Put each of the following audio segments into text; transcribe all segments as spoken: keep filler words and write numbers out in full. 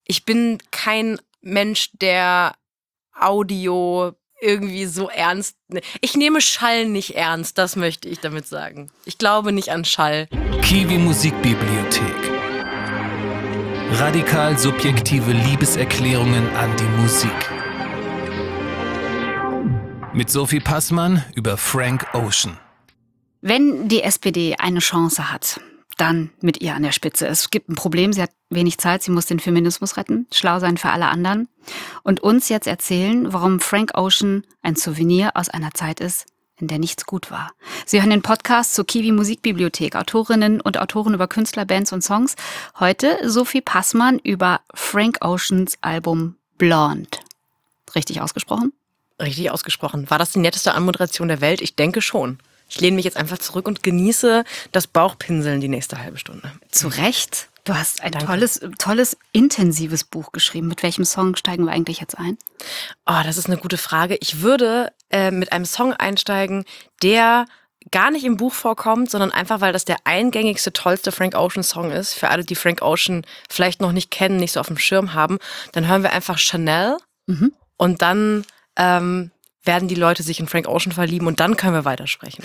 Ich bin kein Mensch, der Audio irgendwie so ernst... Ich nehme Schall nicht ernst, das möchte ich damit sagen. Ich glaube nicht an Schall. Kiwi Musikbibliothek. Radikal subjektive Liebeserklärungen an die Musik. Mit Sophie Passmann über Frank Ocean. Wenn die S P D eine Chance hat, dann mit ihr an der Spitze. Es gibt ein Problem, sie hat wenig Zeit, sie muss den Feminismus retten, schlau sein für alle anderen und uns jetzt erzählen, warum Frank Ocean ein Souvenir aus einer Zeit ist, in der nichts gut war. Sie hören den Podcast zur Kiwi Musikbibliothek, Autorinnen und Autoren über Künstler, Bands und Songs. Heute Sophie Passmann über Frank Oceans Album Blonde. Richtig ausgesprochen? Richtig ausgesprochen. War das die netteste Anmoderation der Welt? Ich denke schon. Ich lehne mich jetzt einfach zurück und genieße das Bauchpinseln die nächste halbe Stunde. Zu Recht. Du hast ein tolles, tolles, intensives Buch geschrieben. Mit welchem Song steigen wir eigentlich jetzt ein? Oh, das ist eine gute Frage. Ich würde äh, mit einem Song einsteigen, der gar nicht im Buch vorkommt, sondern einfach, weil das der eingängigste, tollste Frank Ocean Song ist. Für alle, die Frank Ocean vielleicht noch nicht kennen, nicht so auf dem Schirm haben, dann hören wir einfach Chanel mhm. und dann ähm, werden die Leute sich in Frank Ocean verlieben und dann können wir weitersprechen.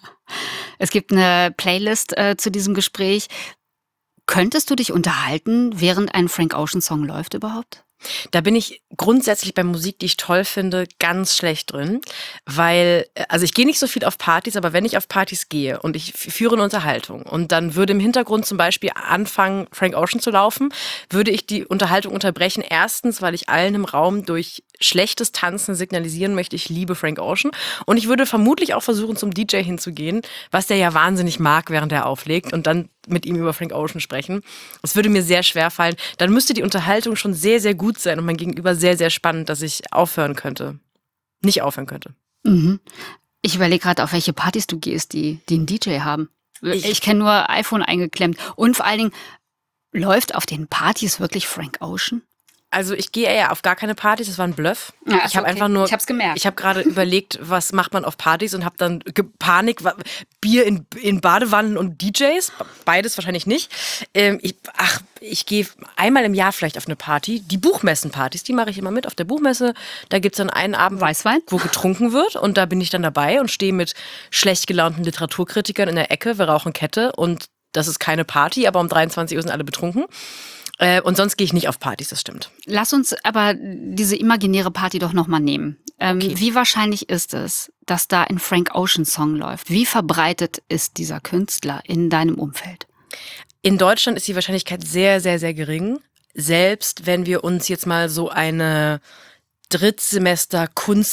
Es gibt eine Playlist äh, zu diesem Gespräch. Könntest du dich unterhalten, während ein Frank Ocean Song läuft überhaupt? Da bin ich grundsätzlich bei Musik, die ich toll finde, ganz schlecht drin, weil, also ich gehe nicht so viel auf Partys, aber wenn ich auf Partys gehe und ich führe eine Unterhaltung und dann würde im Hintergrund zum Beispiel anfangen, Frank Ocean zu laufen, würde ich die Unterhaltung unterbrechen. Erstens, weil ich allen im Raum durch schlechtes Tanzen signalisieren möchte, ich liebe Frank Ocean. Und ich würde vermutlich auch versuchen, zum D J hinzugehen, was der ja wahnsinnig mag, während er auflegt und dann mit ihm über Frank Ocean sprechen. Das würde mir sehr schwer fallen. Dann müsste die Unterhaltung schon sehr, sehr gut sein und mein Gegenüber sehr, sehr spannend, dass ich aufhören könnte. Nicht aufhören könnte. Mhm. Ich überlege gerade, auf welche Partys du gehst, die, die einen D J haben. Ich, ich kenne nur iPhone eingeklemmt. Und vor allen Dingen, läuft auf den Partys wirklich Frank Ocean? Also ich gehe ja auf gar keine Partys, das war ein Bluff. Ja, ich habe okay. einfach nur, ich hab's gemerkt. Ich habe gerade überlegt, was macht man auf Partys und habe dann Panik, Bier in, in Badewannen und D Js, beides wahrscheinlich nicht. Ähm, ich, ach, ich gehe einmal im Jahr vielleicht auf eine Party, die Buchmessenpartys, die mache ich immer mit auf der Buchmesse. Da gibt es dann einen Abend, Weißwein, wo getrunken wird und da bin ich dann dabei und stehe mit schlecht gelaunten Literaturkritikern in der Ecke, wir rauchen Kette und das ist keine Party, aber um dreiundzwanzig Uhr sind alle betrunken. Äh, und sonst gehe ich nicht auf Partys, das stimmt. Lass uns aber diese imaginäre Party doch nochmal nehmen. Ähm, Okay. Wie wahrscheinlich ist es, dass da ein Frank Ocean Song läuft? Wie verbreitet ist dieser Künstler in deinem Umfeld? In Deutschland ist die Wahrscheinlichkeit sehr, sehr, sehr gering. Selbst wenn wir uns jetzt mal so eine Drittsemester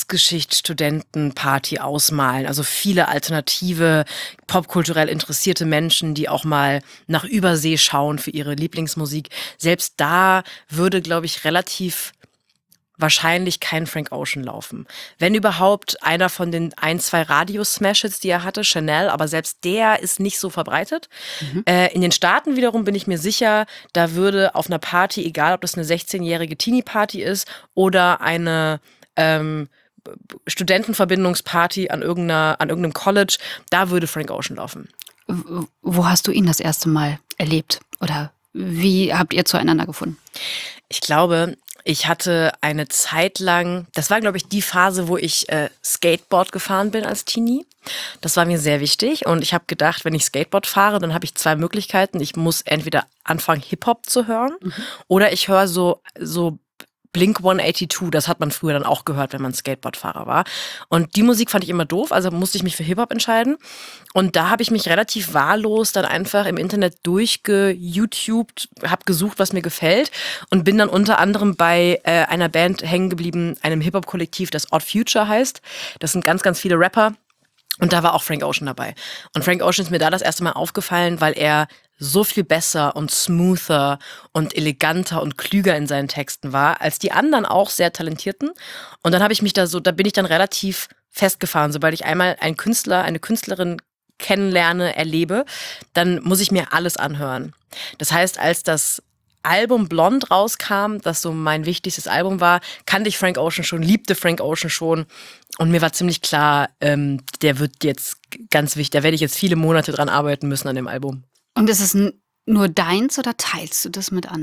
Kunstgeschichtsstudentenparty ausmalen. Also viele alternative, popkulturell interessierte Menschen, die auch mal nach Übersee schauen für ihre Lieblingsmusik. Selbst da würde, glaube ich, relativ wahrscheinlich kein Frank Ocean laufen. Wenn überhaupt einer von den ein, zwei Radio-Smash-Hits, die er hatte, Chanel, aber selbst der ist nicht so verbreitet. Mhm. Äh, in den Staaten wiederum bin ich mir sicher, da würde auf einer Party, egal ob das eine sechzehnjährige Teenie-Party ist oder eine ähm, Studentenverbindungsparty an, irgendeiner, an irgendeinem College, da würde Frank Ocean laufen. Wo hast du ihn das erste Mal erlebt? Oder wie habt ihr zueinander gefunden? Ich glaube, ich hatte eine Zeit lang, das war, glaube ich, die Phase, wo ich äh, Skateboard gefahren bin als Teenie. Das war mir sehr wichtig und ich habe gedacht, wenn ich Skateboard fahre, dann habe ich zwei Möglichkeiten. Ich muss entweder anfangen, Hip-Hop zu hören mhm. oder ich höre so, so Blink hundertzweiundachtzig, das hat man früher dann auch gehört, wenn man Skateboardfahrer war. Und die Musik fand ich immer doof, also musste ich mich für Hip-Hop entscheiden. Und da habe ich mich relativ wahllos dann einfach im Internet durchge-YouTubed, habe gesucht, was mir gefällt und bin dann unter anderem bei äh, einer Band hängen geblieben, einem Hip-Hop-Kollektiv, das Odd Future heißt. Das sind ganz, ganz viele Rapper. Und da war auch Frank Ocean dabei. Und Frank Ocean ist mir da das erste Mal aufgefallen, weil er so viel besser und smoother und eleganter und klüger in seinen Texten war, als die anderen auch sehr talentierten. Und dann habe ich mich da so, da bin ich dann relativ festgefahren. Sobald ich einmal einen Künstler, eine Künstlerin kennenlerne, erlebe, dann muss ich mir alles anhören. Das heißt, als das Album Blonde rauskam, das so mein wichtigstes Album war, kannte ich Frank Ocean schon, liebte Frank Ocean schon. Und mir war ziemlich klar, ähm, der wird jetzt ganz wichtig, da werde ich jetzt viele Monate dran arbeiten müssen an dem Album. Und ist es n- nur deins oder teilst du das mit anderen?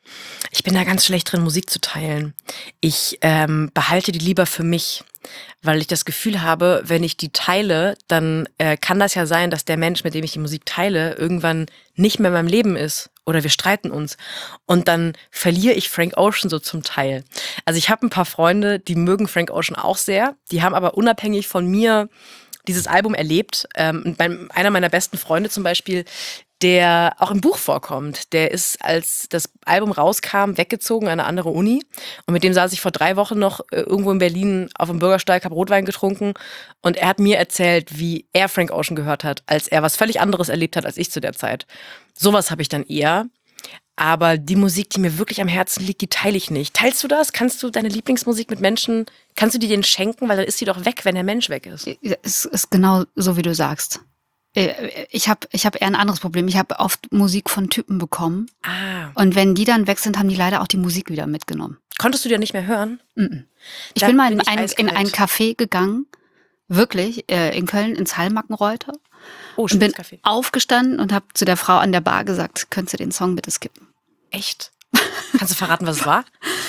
Ich bin da ganz schlecht drin, Musik zu teilen. Ich ähm, behalte die lieber für mich, weil ich das Gefühl habe, wenn ich die teile, dann äh, kann das ja sein, dass der Mensch, mit dem ich die Musik teile, irgendwann nicht mehr in meinem Leben ist. Oder wir streiten uns. Und dann verliere ich Frank Ocean so zum Teil. Also ich habe ein paar Freunde, die mögen Frank Ocean auch sehr. Die haben aber unabhängig von mir dieses Album erlebt. Ähm, mein, einer meiner besten Freunde zum Beispiel, der auch im Buch vorkommt. Der ist, als das Album rauskam, weggezogen an eine andere Uni. Und mit dem saß ich vor drei Wochen noch äh, irgendwo in Berlin auf dem Bürgersteig, habe Rotwein getrunken. Und er hat mir erzählt, wie er Frank Ocean gehört hat, als er was völlig anderes erlebt hat als ich zu der Zeit. Sowas habe ich dann eher. Aber die Musik, die mir wirklich am Herzen liegt, die teile ich nicht. Teilst du das? Kannst du deine Lieblingsmusik mit Menschen, kannst du die denen schenken? Weil dann ist sie doch weg, wenn der Mensch weg ist. Es ist genau so, wie du sagst. Ich habe ich hab eher ein anderes Problem. Ich habe oft Musik von Typen bekommen. Ah. Und wenn die dann weg sind, haben die leider auch die Musik wieder mitgenommen. Konntest du die nicht mehr hören? Mm-mm. Ich Da bin mal bin in ich ein, eiskalt. in ein Café gegangen, wirklich, äh, in Köln, ins Hallmackenreuter. Oh, Und bin schönes Café. aufgestanden und habe zu der Frau an der Bar gesagt, könntest du den Song bitte skippen? Echt? Kannst du verraten, was es war?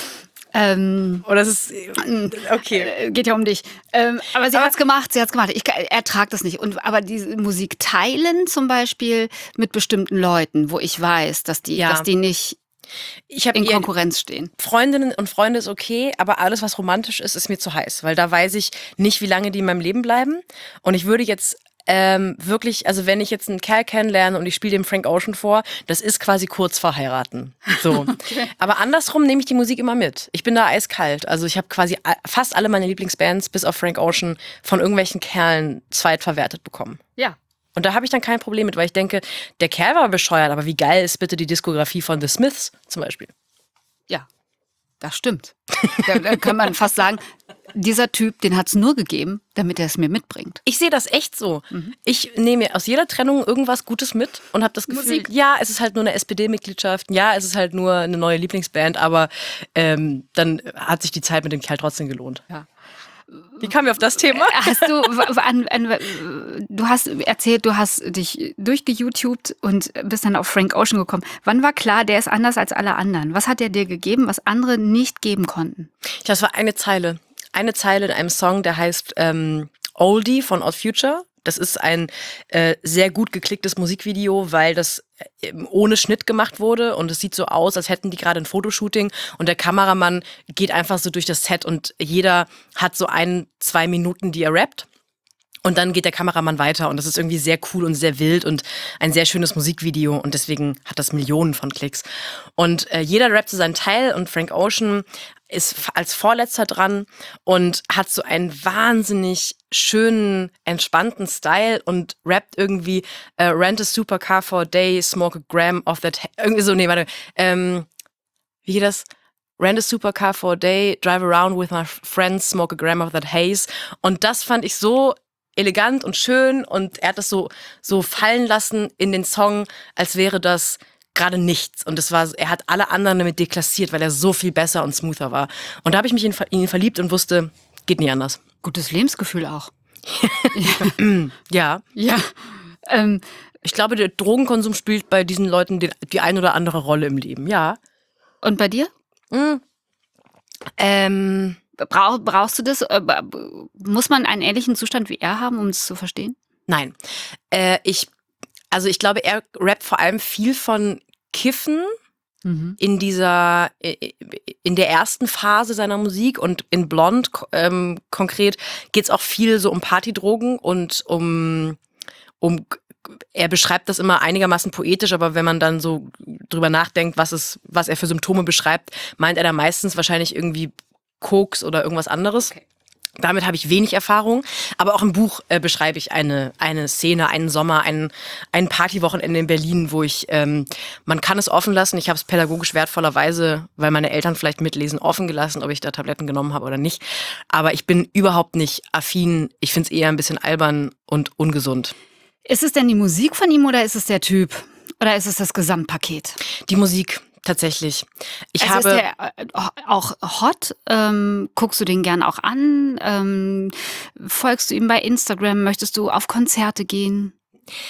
Ähm, Oder ist es okay? äh, geht ja um dich. Ähm, aber sie Aber- hat's gemacht, sie hat's gemacht. Ich ertrage das nicht. Und, aber diese Musik teilen zum Beispiel mit bestimmten Leuten, wo ich weiß, dass die, Ja. dass die nicht Ich habe in eher Konkurrenz stehen. Freundinnen und Freunde ist okay, aber alles, was romantisch ist, ist mir zu heiß, weil da weiß ich nicht, wie lange die in meinem Leben bleiben. Und ich würde jetzt ähm, wirklich, also wenn ich jetzt einen Kerl kennenlerne und ich spiele dem Frank Ocean vor, das ist quasi kurz vor heiraten. So. Aber andersrum nehme ich die Musik immer mit. Ich bin da eiskalt. Also ich habe quasi a- fast alle meine Lieblingsbands, bis auf Frank Ocean, von irgendwelchen Kerlen zweitverwertet bekommen. Ja. Und da habe ich dann kein Problem mit, weil ich denke, der Kerl war bescheuert, aber wie geil ist bitte die Diskografie von The Smiths zum Beispiel? Ja, das stimmt. Da, da kann man fast sagen, dieser Typ, den hat's nur gegeben, damit er es mir mitbringt. Ich sehe das echt so. Ich nehme mir aus jeder Trennung irgendwas Gutes mit und habe das Gefühl, Musik. ja, es ist halt nur eine S P D-Mitgliedschaft, ja, es ist halt nur eine neue Lieblingsband, aber ähm, dann hat sich die Zeit mit dem Kerl trotzdem gelohnt. Ja. Wie kamen wir auf das Thema? Hast du, w- an, an, du hast erzählt, du hast dich durchgeYouTubed und bist dann auf Frank Ocean gekommen. Wann war klar, der ist anders als alle anderen? Was hat er dir gegeben, was andere nicht geben konnten? Das war eine Zeile. Eine Zeile in einem Song, der heißt ähm, Oldie von Odd Future. Das ist ein äh, sehr gut geklicktes Musikvideo, weil das äh, ohne Schnitt gemacht wurde und es sieht so aus, als hätten die gerade ein Fotoshooting und der Kameramann geht einfach so durch das Set und jeder hat so ein, zwei Minuten, die er rappt. Und dann geht der Kameramann weiter und das ist irgendwie sehr cool und sehr wild und ein sehr schönes Musikvideo und deswegen hat das Millionen von Klicks. Und äh, jeder rappt so seinen Teil und Frank Ocean ist f- als Vorletzter dran und hat so einen wahnsinnig schönen, entspannten Style und rappt irgendwie äh, Rent a supercar for a day, smoke a gram of that... Ha-" Irgendwie so, nee, warte. Ähm, wie geht das? Rent a supercar for a day, drive around with my friends, smoke a gram of that haze. Und das fand ich so elegant und schön und er hat das so, so fallen lassen in den Song, als wäre das gerade nichts. Und es war, er hat alle anderen damit deklassiert, weil er so viel besser und smoother war. Und da habe ich mich in, in ihn verliebt und wusste, geht nie anders. Gutes Lebensgefühl auch. Ja, Ja. Ähm, ich glaube, der Drogenkonsum spielt bei diesen Leuten die, die ein oder andere Rolle im Leben. Ja. und bei dir? Mhm. Ähm, Brauch, brauchst du das? Äh, b- Muss man einen ähnlichen Zustand wie er haben, um es zu verstehen? nein. Äh, ich, also ich glaube, er rappt vor allem viel von Kiffen in dieser, in der ersten Phase seiner Musik und in Blond ähm, konkret geht's auch viel so um Partydrogen und um, um, er beschreibt das immer einigermaßen poetisch, aber wenn man dann so drüber nachdenkt, was es, was er für Symptome beschreibt, meint er da meistens wahrscheinlich irgendwie Koks oder irgendwas anderes. Okay. Damit habe ich wenig Erfahrung, aber auch im Buch äh, beschreibe ich eine eine Szene, einen Sommer, ein ein Partywochenende in Berlin, wo ich, ähm, man kann es offen lassen, ich habe es pädagogisch wertvollerweise, weil meine Eltern vielleicht mitlesen, offen gelassen, ob ich da Tabletten genommen habe oder nicht, aber ich bin überhaupt nicht affin, ich finde es eher ein bisschen albern und ungesund. Ist es denn die Musik von ihm oder ist es der Typ? Oder ist es das Gesamtpaket? Die Musik, tatsächlich. Ich also habe... ist der äh, auch hot? Ähm, guckst du den gern auch an? Ähm, folgst du ihm bei Instagram? Möchtest du auf Konzerte gehen?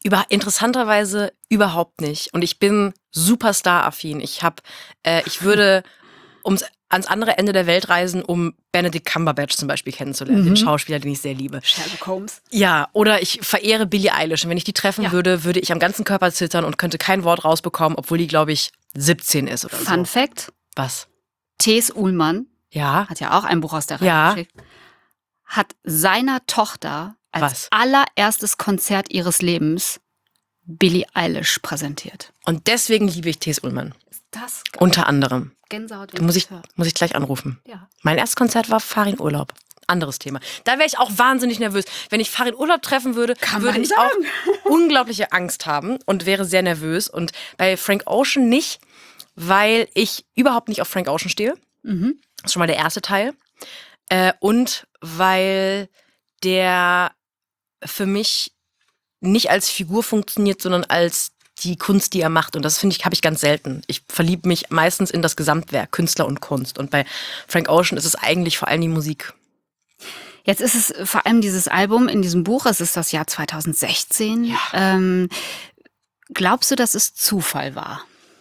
Über, interessanterweise überhaupt nicht. Und ich bin Superstar-affin. Ich habe, äh, ich würde ums ans andere Ende der Welt reisen, um Benedict Cumberbatch zum Beispiel kennenzulernen, Mhm. den Schauspieler, den ich sehr liebe. Sherlock Holmes. Ja, oder ich verehre Billie Eilish. Und wenn ich die treffen Ja. würde, würde ich am ganzen Körper zittern und könnte kein Wort rausbekommen, obwohl die, glaube ich, siebzehn ist oder Fun so. Fact, Was? T S. Ullmann Ja? hat ja auch ein Buch aus der Reihe Ja. geschickt, hat seiner Tochter als Was? allererstes Konzert ihres Lebens Billie Eilish präsentiert. Und deswegen liebe ich T S. Ullmann. Ist das Unter anderem. Gänsehaut? Da wenn muss ich ich, höre. muss ich gleich anrufen. Ja. Mein erstes Konzert war Farin Urlaub. Anderes Thema. Da wäre ich auch wahnsinnig nervös. Wenn ich Farin Urlaub treffen würde, Kann würde man ich sagen. auch unglaubliche Angst haben und wäre sehr nervös. Und bei Frank Ocean nicht, weil ich überhaupt nicht auf Frank Ocean stehe. Mhm. Das ist schon mal der erste Teil. Äh, und weil der für mich nicht als Figur funktioniert, sondern als die Kunst, die er macht. Und das finde ich, habe ich ganz selten. Ich verliebe mich meistens in das Gesamtwerk, Künstler und Kunst. Und bei Frank Ocean ist es eigentlich vor allem die Musik. Jetzt ist es vor allem dieses Album in diesem Buch, es ist das Jahr zweitausendsechzehn. Ähm, glaubst du, dass es Zufall war?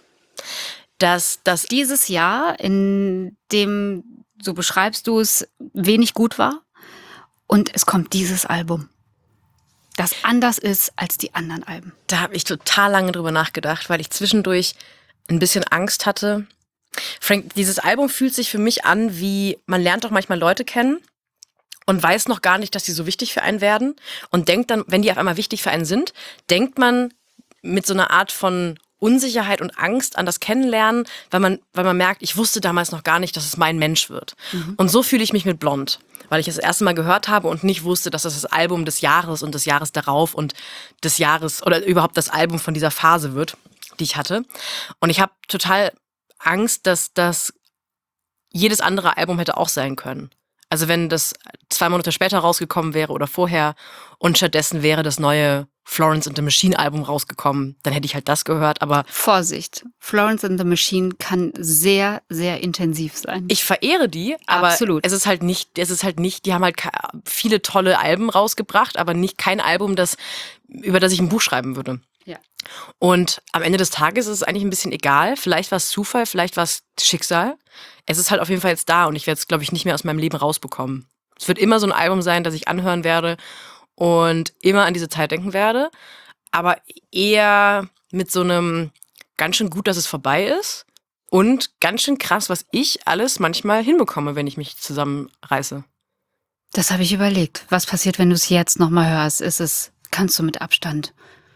Dass das Dieses Jahr, in dem, so beschreibst du es, wenig gut war und es kommt dieses Album, das anders ist als die anderen Alben. Da habe ich total lange drüber nachgedacht, weil ich zwischendurch ein bisschen Angst hatte. Frank, dieses Album fühlt sich für mich an, wie man lernt doch manchmal Leute kennen und weiß noch gar nicht, dass sie so wichtig für einen werden und denkt dann, wenn die auf einmal wichtig für einen sind, denkt man mit so einer Art von Unsicherheit und Angst an das Kennenlernen, weil man, weil man merkt, ich wusste damals noch gar nicht, dass es mein Mensch wird. Mhm. Und so fühle ich mich mit Blond, weil ich es das erste Mal gehört habe und nicht wusste, dass das das Album des Jahres und des Jahres darauf und des Jahres oder überhaupt das Album von dieser Phase wird, die ich hatte. Und ich habe total Angst, dass das jedes andere Album hätte auch sein können. Also wenn das zwei Monate später rausgekommen wäre oder vorher und stattdessen wäre das neue Florence and the Machine Album rausgekommen, dann hätte ich halt das gehört, aber Vorsicht, Florence and the Machine kann sehr, sehr intensiv sein. ich verehre die, aber Absolut. es ist halt nicht, es ist halt nicht, die haben halt viele tolle Alben rausgebracht, aber nicht kein Album, das, über das ich ein Buch schreiben würde. Ja. Und am Ende des Tages ist es eigentlich ein bisschen egal. Vielleicht war es Zufall, vielleicht war es Schicksal. Es ist halt auf jeden Fall jetzt da und ich werde es, glaube ich, nicht mehr aus meinem Leben rausbekommen. Es wird immer so ein Album sein, das ich anhören werde und immer an diese Zeit denken werde, aber eher mit so einem ganz schön gut, dass es vorbei ist und ganz schön krass, was ich alles manchmal hinbekomme, wenn ich mich zusammenreiße. Das habe ich überlegt. Was passiert, wenn du es jetzt nochmal hörst? Ist es, kannst du mit Abstand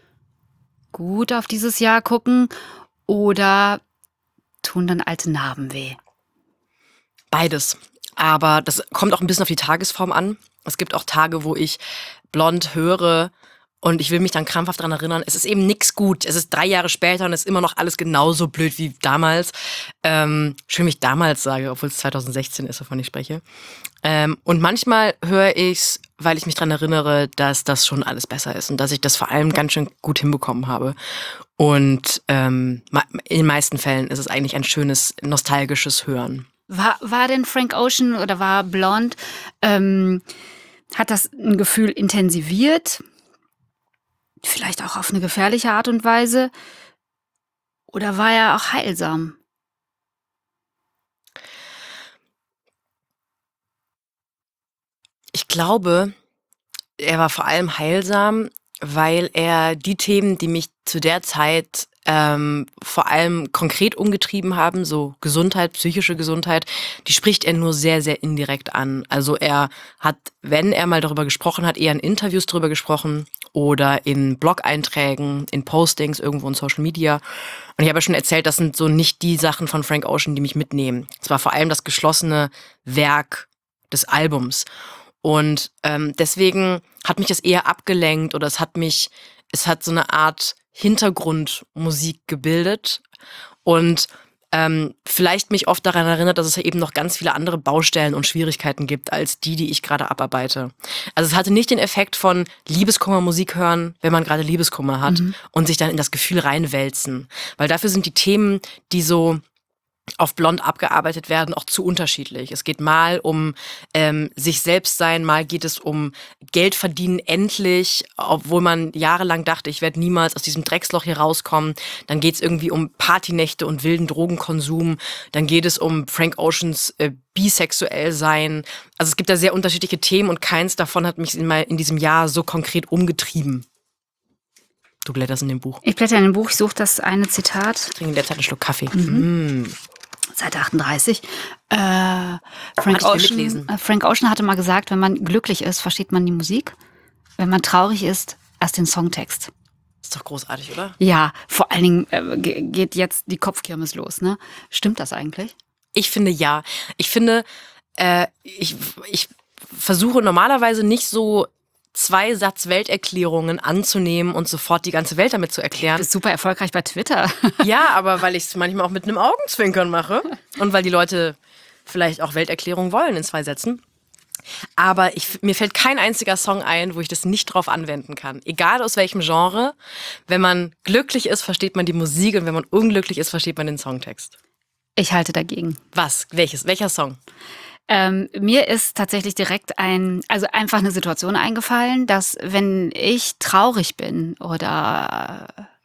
gut auf dieses Jahr gucken oder tun dann alte Narben weh? Beides. Aber das kommt auch ein bisschen auf die Tagesform an. Es gibt auch Tage, wo ich Blond höre und ich will mich dann krampfhaft daran erinnern. Es ist eben nix gut. Es ist drei Jahre später und es ist immer noch alles genauso blöd wie damals. Ähm, schön, wie ich damals sage, obwohl es zweitausendsechzehn ist, wovon ich spreche. Ähm, und manchmal höre ich's, weil ich mich daran erinnere, dass das schon alles besser ist und dass ich das vor allem ganz schön gut hinbekommen habe. Und ähm, in den meisten Fällen ist es eigentlich ein schönes, nostalgisches Hören. War, war denn Frank Ocean oder war Blond, ähm, hat das ein Gefühl intensiviert? Vielleicht auch auf eine gefährliche Art und Weise? Oder war er auch heilsam? Ich glaube, er war vor allem heilsam, weil er die Themen, die mich zu der Zeit ähm, vor allem konkret umgetrieben haben, so Gesundheit, psychische Gesundheit, die spricht er nur sehr, sehr indirekt an. Also er hat, wenn er mal darüber gesprochen hat, eher in Interviews darüber gesprochen oder in Blog-Einträgen, in Postings irgendwo in Social Media. Und ich habe ja schon erzählt, das sind so nicht die Sachen von Frank Ocean, die mich mitnehmen. Es war vor allem das geschlossene Werk des Albums. Und ähm, deswegen hat mich das eher abgelenkt oder es hat mich, es hat so eine Art Hintergrundmusik gebildet und ähm, vielleicht mich oft daran erinnert, dass es eben noch ganz viele andere Baustellen und Schwierigkeiten gibt, als die, die ich gerade abarbeite. Also es hatte nicht den Effekt von Liebeskummer-Musik hören, wenn man gerade Liebeskummer hat mhm. und sich dann in das Gefühl reinwälzen. Weil dafür sind die Themen, die so auf Blond abgearbeitet werden, auch zu unterschiedlich. Es geht mal um ähm, sich selbst sein, mal geht es um Geld verdienen endlich, obwohl man jahrelang dachte, ich werde niemals aus diesem Drecksloch hier rauskommen. Dann geht es irgendwie um Partynächte und wilden Drogenkonsum. Dann geht es um Frank Oceans äh, bisexuell sein. Also es gibt da sehr unterschiedliche Themen und keins davon hat mich in, mein, in diesem Jahr so konkret umgetrieben. Du blätterst in dem Buch. Ich blätter in dem Buch, ich suche das eine Zitat. Ich trinke in der Zeit einen Schluck Kaffee. Mhm. Mm. Seite achtunddreißig. Äh, Frank, Ocean, äh, Frank Ocean hatte mal gesagt, wenn man glücklich ist, versteht man die Musik. Wenn man traurig ist, erst den Songtext. Ist doch großartig, oder? Ja, vor allen Dingen äh, geht jetzt die Kopfkirmes los, ne? Stimmt das eigentlich? Ich finde ja. Ich finde, äh, ich, ich versuche normalerweise nicht so zwei Satz Welterklärungen anzunehmen und sofort die ganze Welt damit zu erklären. Du bist super erfolgreich bei Twitter. Ja, aber weil ich es manchmal auch mit einem Augenzwinkern mache und weil die Leute vielleicht auch Welterklärung wollen in zwei Sätzen. Aber ich, mir fällt kein einziger Song ein, wo ich das nicht drauf anwenden kann. Egal aus welchem Genre. Wenn man glücklich ist, versteht man die Musik und wenn man unglücklich ist, versteht man den Songtext. Ich halte dagegen. Was? Welches? Welcher Song? Ähm, mir ist tatsächlich direkt ein, also einfach eine Situation eingefallen, dass wenn ich traurig bin oder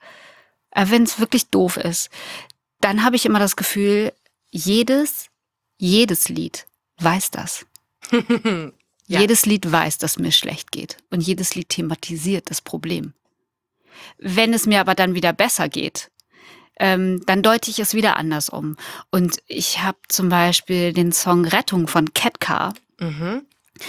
äh, wenn es wirklich doof ist, dann habe ich immer das Gefühl, jedes, jedes Lied weiß das. Ja. Jedes Lied weiß, dass mir schlecht geht und jedes Lied thematisiert das Problem. Wenn es mir aber dann wieder besser geht, Ähm, dann deute ich es wieder anders um. Und ich habe zum Beispiel den Song Rettung von Ketka mhm.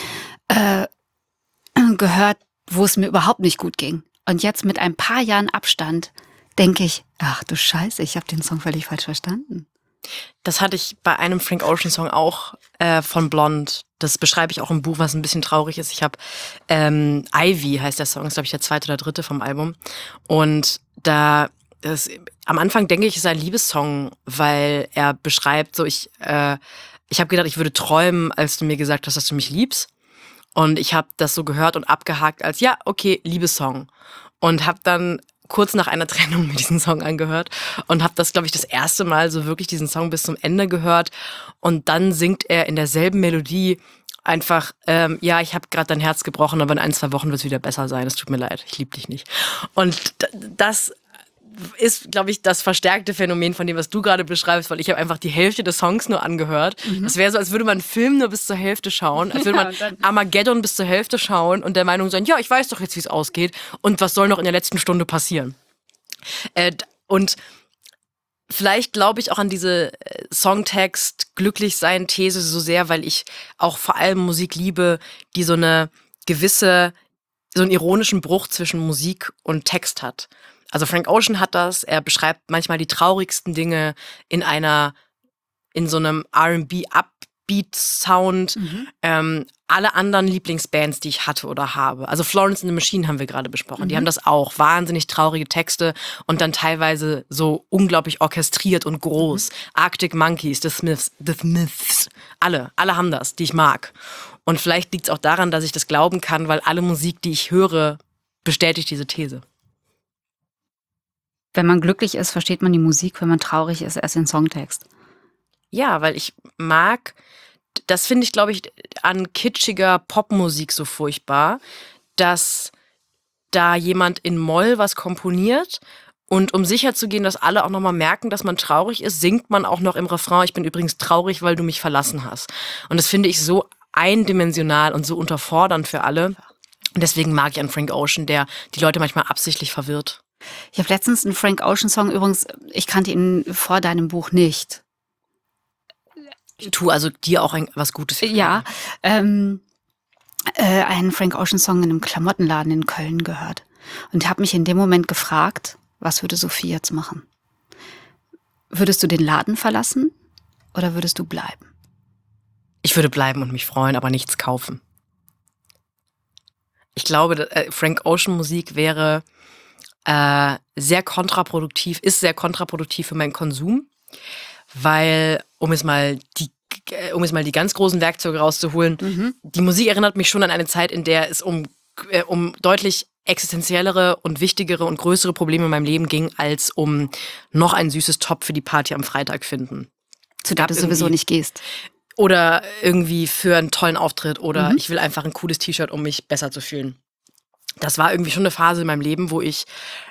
äh, gehört, wo es mir überhaupt nicht gut ging. Und jetzt mit ein paar Jahren Abstand denke ich, ach du Scheiße, ich habe den Song völlig falsch verstanden. Das hatte ich bei einem Frank Ocean Song auch äh, von Blond. Das beschreibe ich auch im Buch, was ein bisschen traurig ist. Ich habe ähm, Ivy heißt der Song, ist glaube ich der zweite oder dritte vom Album. Und da Das, am Anfang denke ich, es ist ein Liebessong, weil er beschreibt, so ich, äh, ich habe gedacht, ich würde träumen, als du mir gesagt hast, dass du mich liebst. Und ich habe das so gehört und abgehakt als, ja, okay, Liebessong. Und habe dann kurz nach einer Trennung mir diesen Song angehört und habe das, glaube ich, das erste Mal so wirklich diesen Song bis zum Ende gehört. Und dann singt er in derselben Melodie einfach, ähm, ja, ich habe gerade dein Herz gebrochen, aber in ein, zwei Wochen wird es wieder besser sein. Es tut mir leid, ich liebe dich nicht. Und das ist, glaube ich, das verstärkte Phänomen von dem, was du gerade beschreibst, weil ich habe einfach die Hälfte des Songs nur angehört. Mhm. Das wäre so, als würde man einen Film nur bis zur Hälfte schauen, als würde man ja, Armageddon bis zur Hälfte schauen und der Meinung sein, ja, ich weiß doch jetzt, wie es ausgeht und was soll noch in der letzten Stunde passieren. Äh, und vielleicht glaube ich auch an diese Songtext glücklich sein These so sehr, weil ich auch vor allem Musik liebe, die so eine gewisse, so einen ironischen Bruch zwischen Musik und Text hat. Also Frank Ocean hat das, er beschreibt manchmal die traurigsten Dinge in einer, in so einem R and B Upbeat-Sound. Mhm. Ähm, alle anderen Lieblingsbands, die ich hatte oder habe, also Florence and the Machine haben wir gerade besprochen, mhm. die haben das auch, wahnsinnig traurige Texte und dann teilweise so unglaublich orchestriert und groß. Mhm. Arctic Monkeys, The Smiths, The Smiths, alle, alle haben das, die ich mag. Und vielleicht liegt es auch daran, dass ich das glauben kann, weil alle Musik, die ich höre, bestätigt diese These. Wenn man glücklich ist, versteht man die Musik. Wenn man traurig ist, erst den Songtext. Ja, weil ich mag, das finde ich, glaube ich, an kitschiger Popmusik so furchtbar, dass da jemand in Moll was komponiert und um sicher zu gehen, dass alle auch nochmal merken, dass man traurig ist, singt man auch noch im Refrain, ich bin übrigens traurig, weil du mich verlassen hast. Und das finde ich so eindimensional und so unterfordernd für alle. Und deswegen mag ich an Frank Ocean, der die Leute manchmal absichtlich verwirrt. Ich habe letztens einen Frank Ocean Song, übrigens, ich kannte ihn vor deinem Buch nicht. Ich tue also dir auch ein, was Gutes. Ja, ähm, äh, einen Frank Ocean Song in einem Klamottenladen in Köln gehört. Und habe mich in dem Moment gefragt, was würde Sophie jetzt machen? Würdest du den Laden verlassen oder würdest du bleiben? Ich würde bleiben und mich freuen, aber nichts kaufen. Ich glaube, Frank Ocean Musik wäre äh, sehr kontraproduktiv, ist sehr kontraproduktiv für meinen Konsum, weil, um es mal die, um es mal die ganz großen Werkzeuge rauszuholen, mhm. die Musik erinnert mich schon an eine Zeit, in der es um, äh, um deutlich existenziellere und wichtigere und größere Probleme in meinem Leben ging, als um noch ein süßes Top für die Party am Freitag finden. zu der Gab du sowieso irgendwie- nicht gehst. Oder irgendwie für einen tollen Auftritt oder Mhm. ich will einfach ein cooles T-Shirt, um mich besser zu fühlen. Das war irgendwie schon eine Phase in meinem Leben, wo ich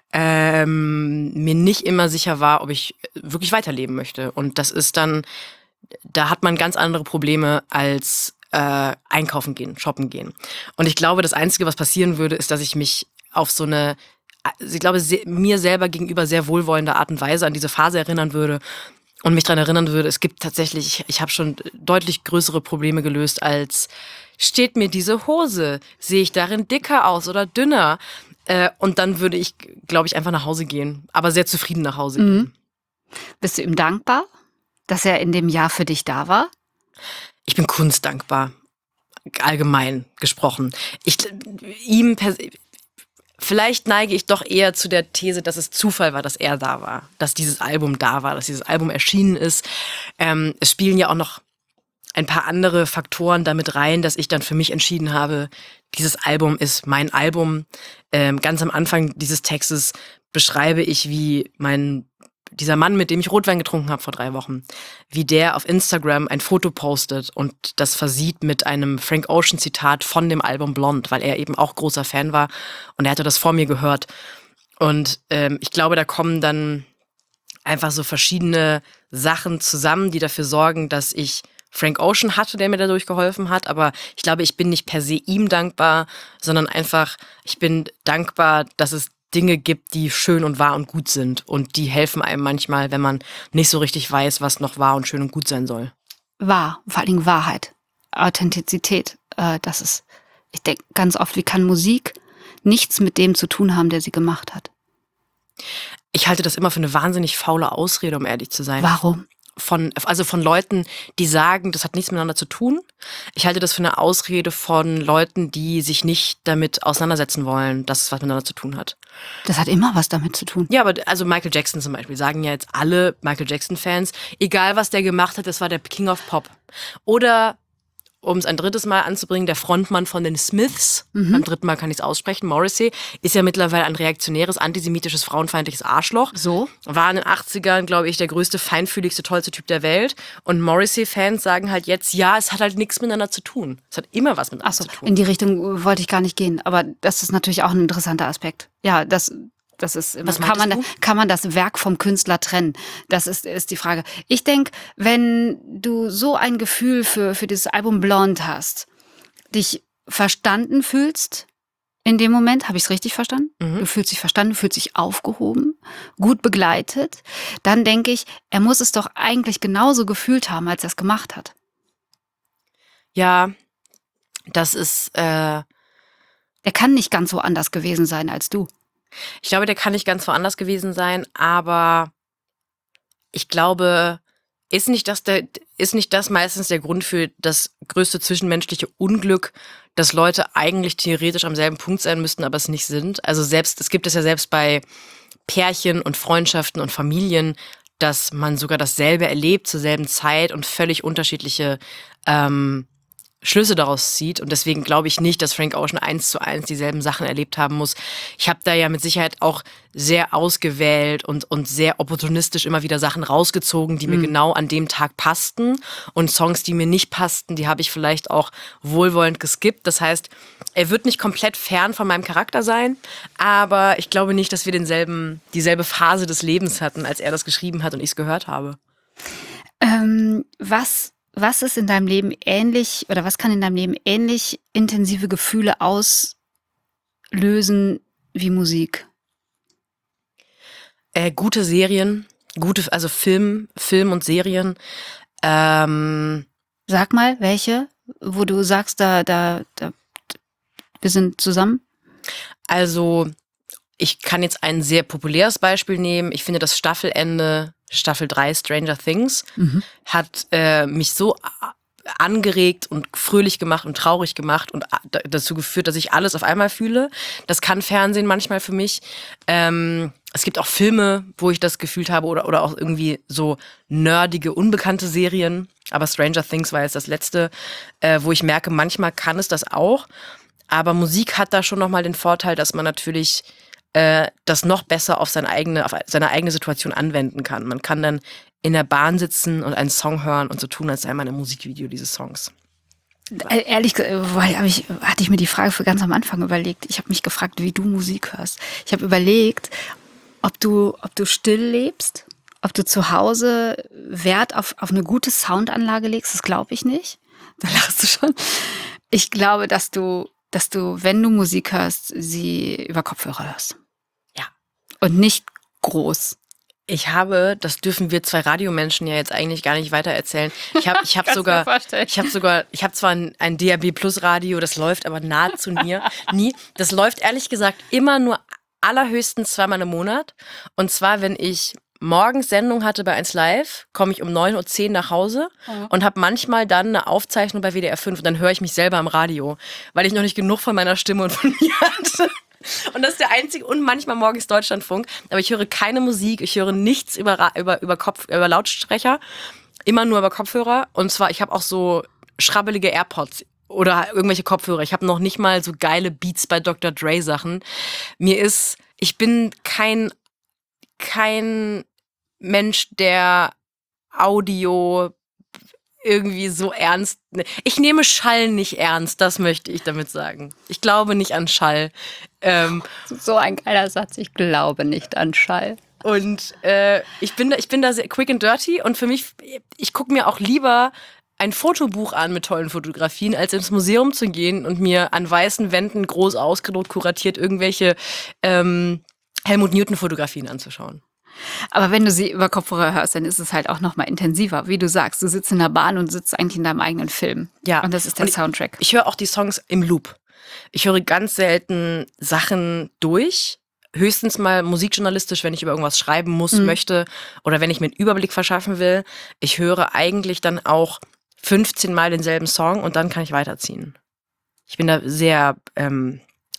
ähm, mir nicht immer sicher war, ob ich wirklich weiterleben möchte. Und das ist dann, da hat man ganz andere Probleme als äh, einkaufen gehen, shoppen gehen. Und ich glaube, das Einzige, was passieren würde, ist, dass ich mich auf so eine, ich glaube, se- mir selber gegenüber sehr wohlwollende Art und Weise an diese Phase erinnern würde und mich daran erinnern würde, es gibt tatsächlich, ich, ich habe schon deutlich größere Probleme gelöst als, steht mir diese Hose? Sehe ich darin dicker aus oder dünner? Äh, und dann würde ich, glaube ich, einfach nach Hause gehen, aber sehr zufrieden nach Hause Mhm. gehen. Bist du ihm dankbar, dass er in dem Jahr für dich da war? Ich bin kunstdankbar, allgemein gesprochen. Ich, ihm pers- Vielleicht neige ich doch eher zu der These, dass es Zufall war, dass er da war, dass dieses Album da war, dass dieses Album erschienen ist. Ähm, es spielen ja auch noch ein paar andere Faktoren damit rein, dass ich dann für mich entschieden habe, dieses Album ist mein Album. Ähm, ganz am Anfang dieses Textes beschreibe ich, wie mein dieser Mann, mit dem ich Rotwein getrunken habe vor drei Wochen, wie der auf Instagram ein Foto postet und das versieht mit einem Frank Ocean Zitat von dem Album Blonde, weil er eben auch großer Fan war und er hatte das vor mir gehört. Und ähm, ich glaube, da kommen dann einfach so verschiedene Sachen zusammen, die dafür sorgen, dass ich Frank Ocean hatte, der mir dadurch geholfen hat. Aber ich glaube, ich bin nicht per se ihm dankbar, sondern einfach, ich bin dankbar, dass es Dinge gibt, die schön und wahr und gut sind. Und die helfen einem manchmal, wenn man nicht so richtig weiß, was noch wahr und schön und gut sein soll. Wahr, vor allen Dingen Wahrheit, Authentizität. Äh, das ist, ich denke ganz oft, wie kann Musik nichts mit dem zu tun haben, der sie gemacht hat? Ich halte das immer für eine wahnsinnig faule Ausrede, um ehrlich zu sein. Warum? Von, also von Leuten, die sagen, das hat nichts miteinander zu tun. Ich halte das für eine Ausrede von Leuten, die sich nicht damit auseinandersetzen wollen, dass es was miteinander zu tun hat. Das hat immer was damit zu tun. Ja, aber also Michael Jackson zum Beispiel, sagen ja jetzt alle Michael Jackson-Fans, egal was der gemacht hat, das war der King of Pop. Oder, um es ein drittes Mal anzubringen, der Frontmann von den Smiths, Mhm. beim dritten Mal kann ich es aussprechen, Morrissey, ist ja mittlerweile ein reaktionäres, antisemitisches, frauenfeindliches Arschloch. So? War in den achtzigern, glaube ich, der größte, feinfühligste, tollste Typ der Welt. Und Morrissey-Fans sagen halt jetzt, ja, es hat halt nichts miteinander zu tun. Es hat immer was miteinander Achso, zu tun. in die Richtung wollte ich gar nicht gehen. Aber das ist natürlich auch ein interessanter Aspekt. Ja, das, das ist immer, Was kann man, meintest kann man das Werk vom Künstler trennen? Das ist, ist die Frage. Ich denke, wenn du so ein Gefühl für, für dieses Album Blonde hast, dich verstanden fühlst, in dem Moment, habe ich es richtig verstanden? Mhm. Du fühlst dich verstanden, du fühlst dich aufgehoben, gut begleitet. Dann denke ich, er muss es doch eigentlich genauso gefühlt haben, als er es gemacht hat. Ja, das ist, äh, Er kann nicht ganz so anders gewesen sein als du. ich glaube, der kann nicht ganz woanders gewesen sein, aber ich glaube, ist nicht das der, ist nicht das meistens der Grund für das größte zwischenmenschliche Unglück, dass Leute eigentlich theoretisch am selben Punkt sein müssten, aber es nicht sind? Also selbst, es gibt es ja selbst bei Pärchen und Freundschaften und Familien, dass man sogar dasselbe erlebt zur selben Zeit und völlig unterschiedliche ähm, Schlüsse daraus zieht. Und deswegen glaube ich nicht, dass Frank Ocean eins zu eins dieselben Sachen erlebt haben muss. Ich habe da ja mit Sicherheit auch sehr ausgewählt und, und sehr opportunistisch immer wieder Sachen rausgezogen, die mir genau an dem Tag passten. Und Songs, die mir nicht passten, die habe ich vielleicht auch wohlwollend geskippt. Das heißt, er wird nicht komplett fern von meinem Charakter sein, aber ich glaube nicht, dass wir denselben, dieselbe Phase des Lebens hatten, als er das geschrieben hat und ich es gehört habe. Ähm, was, was ist in deinem Leben ähnlich oder was kann in deinem Leben ähnlich intensive Gefühle auslösen wie Musik? Äh, gute Serien, gute, also Film, Film und Serien. Ähm, Sag mal, welche, wo du sagst, da, da, da, wir sind zusammen? also ich kann jetzt ein sehr populäres Beispiel nehmen. Ich finde das Staffelende, Staffel drei Stranger Things, Mhm. hat äh, mich so a- angeregt und fröhlich gemacht und traurig gemacht und a- da- dazu geführt, dass ich alles auf einmal fühle. Das kann Fernsehen manchmal für mich. Ähm, es gibt auch Filme, wo ich das gefühlt habe oder, oder auch irgendwie so nerdige, unbekannte Serien. Aber Stranger Things war jetzt das letzte, äh, wo ich merke, manchmal kann es das auch. Aber Musik hat da schon nochmal den Vorteil, dass man natürlich äh, das noch besser auf seine eigene, auf seine eigene Situation anwenden kann. Man kann dann in der Bahn sitzen und einen Song hören und so tun, als sei man im Musikvideo dieses Songs. Ehrlich gesagt, weil hab ich, hatte ich mir die Frage für ganz am Anfang überlegt. Ich habe mich gefragt, wie du Musik hörst. Ich habe überlegt, ob du, ob du still lebst, ob du zu Hause Wert auf, auf eine gute Soundanlage legst. Das glaube ich nicht. Da lachst du schon. Ich glaube, dass du, dass du, wenn du Musik hörst, sie über Kopfhörer hörst. Ja. Und nicht groß. Ich habe, das dürfen wir zwei Radiomenschen ja jetzt eigentlich gar nicht weiter erzählen. Ich habe ich hab Kannst sogar, mir vorstellen. ich habe sogar, ich habe zwar ein, ein D A B Plus Radio, das läuft aber nahezu nie, nie. Das läuft ehrlich gesagt immer nur allerhöchstens zweimal im Monat. Und zwar, wenn ich morgens Sendung hatte bei eins Live, komme ich um neun Uhr zehn nach Hause Ja. und habe manchmal dann eine Aufzeichnung bei W D R fünf und dann höre ich mich selber im Radio, weil ich noch nicht genug von meiner Stimme und von mir hatte. Und das ist der einzige, und manchmal morgens Deutschlandfunk, aber ich höre keine Musik, ich höre nichts über, Ra- über, über, Kopf, über Lautsprecher, immer nur über Kopfhörer. Und zwar, ich habe auch so schrabbelige AirPods oder irgendwelche Kopfhörer. Ich habe noch nicht mal so geile Beats bei Doktor Dre Sachen. Mir ist, ich bin kein, kein Mensch, der Audio irgendwie so ernst. Ich nehme Schall nicht ernst, das möchte ich damit sagen. Ich glaube nicht an Schall. Ähm, So ein geiler Satz. Ich glaube nicht an Schall. und äh, ich bin da, ich bin da sehr quick and dirty und für mich, ich gucke mir auch lieber ein Fotobuch an mit tollen Fotografien, als ins Museum zu gehen und mir an weißen Wänden groß ausgedruckt, kuratiert irgendwelche ähm, Helmut Newton-Fotografien anzuschauen. Aber wenn du sie über Kopfhörer hörst, dann ist es halt auch noch mal intensiver. Wie du sagst, du sitzt in der Bahn und sitzt eigentlich in deinem eigenen Film. Ja. Und das ist der Und ich- Soundtrack. Ich höre auch die Songs im Loop. Ich höre ganz selten Sachen durch. Höchstens mal musikjournalistisch, wenn ich über irgendwas schreiben muss, Mhm. möchte oder wenn ich mir einen Überblick verschaffen will. Ich höre eigentlich dann auch fünfzehn Mal denselben Song und dann kann ich weiterziehen. Ich bin da sehr, ähm,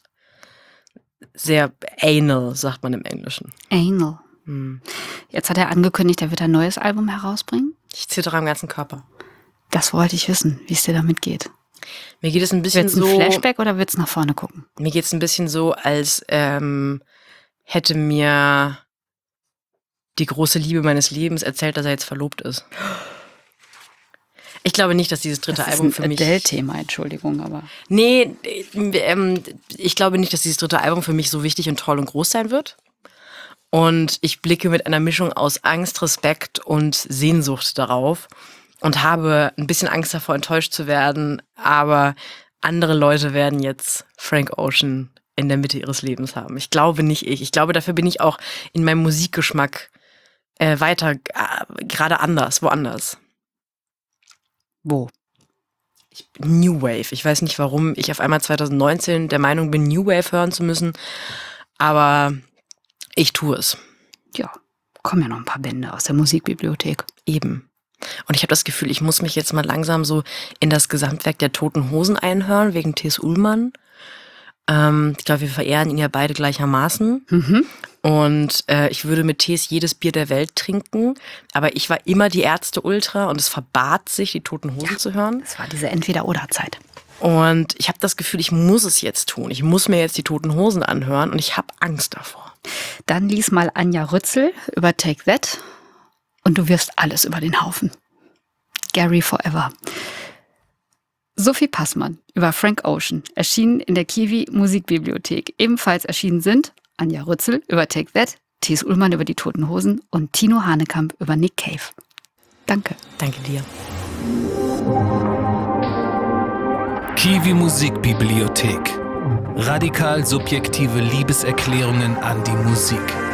sehr anal, sagt man im Englischen. Anal. Hm. Jetzt hat er angekündigt, er wird ein neues Album herausbringen. Ich zittere am ganzen Körper. Das wollte ich wissen, wie es dir damit geht. Mir geht es ein bisschen Wird es ein so. Flashback oder wird es nach vorne gucken? Mir geht es ein bisschen so, als ähm, hätte mir die große Liebe meines Lebens erzählt, dass er jetzt verlobt ist. Ich glaube nicht, dass dieses dritte Das ist Album ein für mich. Adele-Thema, Entschuldigung, aber Nee, äh, ähm, ich glaube nicht, dass dieses dritte Album für mich so wichtig und toll und groß sein wird. Und ich blicke mit einer Mischung aus Angst, Respekt und Sehnsucht darauf und habe ein bisschen Angst davor, enttäuscht zu werden. Aber andere Leute werden jetzt Frank Ocean in der Mitte ihres Lebens haben. Ich glaube nicht ich. Ich glaube, dafür bin ich auch in meinem Musikgeschmack äh, weiter, äh, gerade anders, woanders. wo? New Wave. Ich weiß nicht, warum ich auf einmal zwanzig neunzehn der Meinung bin, New Wave hören zu müssen, aber ich tue es. Ja, kommen ja noch ein paar Bände aus der Musikbibliothek. Eben. Und ich habe das Gefühl, ich muss mich jetzt mal langsam so in das Gesamtwerk der Toten Hosen einhören, wegen T S. Ullmann. Ähm, ich glaube, wir verehren ihn ja beide gleichermaßen. Mhm. Und äh, ich würde mit Tees jedes Bier der Welt trinken. Aber ich war immer die Ärzte-Ultra und es verbat sich, die Toten Hosen zu hören. Das war diese Entweder-Oder-Zeit. Und ich habe das Gefühl, ich muss es jetzt tun. Ich muss mir jetzt die Toten Hosen anhören und ich habe Angst davor. Dann lies mal Anja Rützel über Take That und du wirfst alles über den Haufen. Gary Forever. Sophie Passmann über Frank Ocean, erschienen in der Kiwi Musikbibliothek. Ebenfalls erschienen sind Anja Rützel über Take That, T S. Ullmann über die Toten Hosen und Tino Hanekamp über Nick Cave. Danke. Danke dir. Kiwi Musikbibliothek. Radikal subjektive Liebeserklärungen an die Musik.